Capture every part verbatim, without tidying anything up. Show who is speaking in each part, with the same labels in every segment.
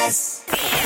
Speaker 1: S.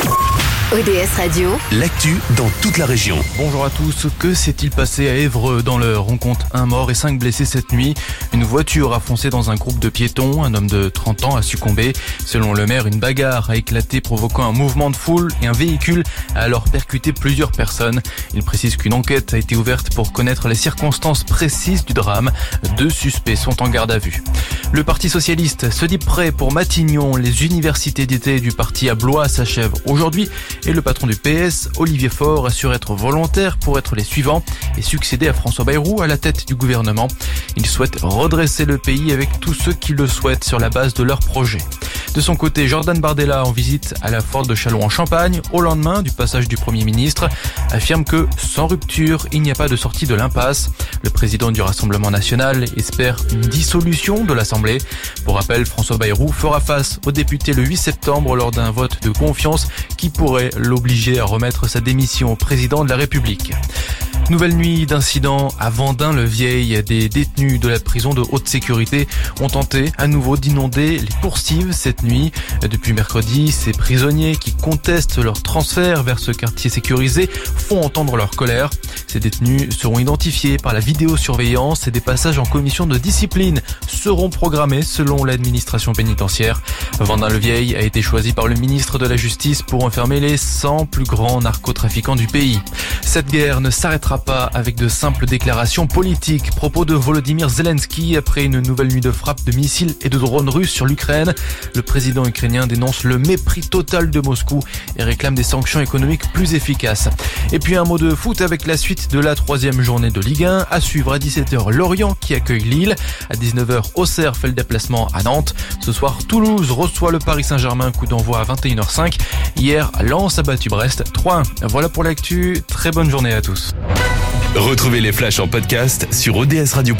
Speaker 1: O D S Radio,
Speaker 2: l'actu dans toute la région.
Speaker 3: Bonjour à tous, que s'est-il passé à Évreux dans l'Eure? On compte un mort et cinq blessés cette nuit. Une voiture a foncé dans un groupe de piétons, un homme de trente ans a succombé. Selon le maire, une bagarre a éclaté provoquant un mouvement de foule et un véhicule a alors percuté plusieurs personnes. Il précise qu'une enquête a été ouverte pour connaître les circonstances précises du drame. Deux suspects sont en garde à vue. Le Parti Socialiste se dit prêt pour Matignon. Les universités d'été du parti à Blois s'achèvent aujourd'hui et le patron du P S, Olivier Faure, assure être volontaire pour être les suivants et succéder à François Bayrou à la tête du gouvernement. Il souhaite redresser le pays avec tous ceux qui le souhaitent sur la base de leur projet. De son côté, Jordan Bardella, en visite à la Ford de Châlons en Champagne, au lendemain du passage du Premier ministre, affirme que sans rupture, il n'y a pas de sortie de l'impasse. Le président du Rassemblement national espère une dissolution de l'Assemblée. Pour rappel, François Bayrou fera face aux députés le huit septembre lors d'un vote de confiance qui pourrait l'obliger à remettre sa démission au président de la République. Nouvelle nuit d'incident à Vendin-le-Vieil. Des détenus de la prison de haute sécurité ont tenté à nouveau d'inonder les coursives cette nuit. Depuis mercredi, ces prisonniers qui contestent leur transfert vers ce quartier sécurisé font entendre leur colère. Ces détenus seront identifiés par la vidéosurveillance et des passages en commission de discipline seront programmés selon l'administration pénitentiaire. Vendin-le-Vieil a été choisi par le ministre de la Justice pour enfermer les cent plus grands narcotrafiquants du pays. Cette guerre ne s'arrêtera pas avec de simples déclarations politiques. Propos de Volodymyr Zelensky après une nouvelle nuit de frappes de missiles et de drones russes sur l'Ukraine. Le président ukrainien dénonce le mépris total de Moscou et réclame des sanctions économiques plus efficaces. Et puis un mot de foot avec la suite de la troisième journée de Ligue un. À suivre à dix-sept heures Lorient qui accueille Lille. À dix-neuf heures Auxerre fait le déplacement à Nantes. Ce soir Toulouse reçoit le Paris Saint-Germain, coup d'envoi à vingt et une heures cinq. Hier Lens a battu Brest trois un. Voilà pour l'actu, très bonne journée à tous.
Speaker 2: Retrouvez les flashs en podcast sur o d s radio point com.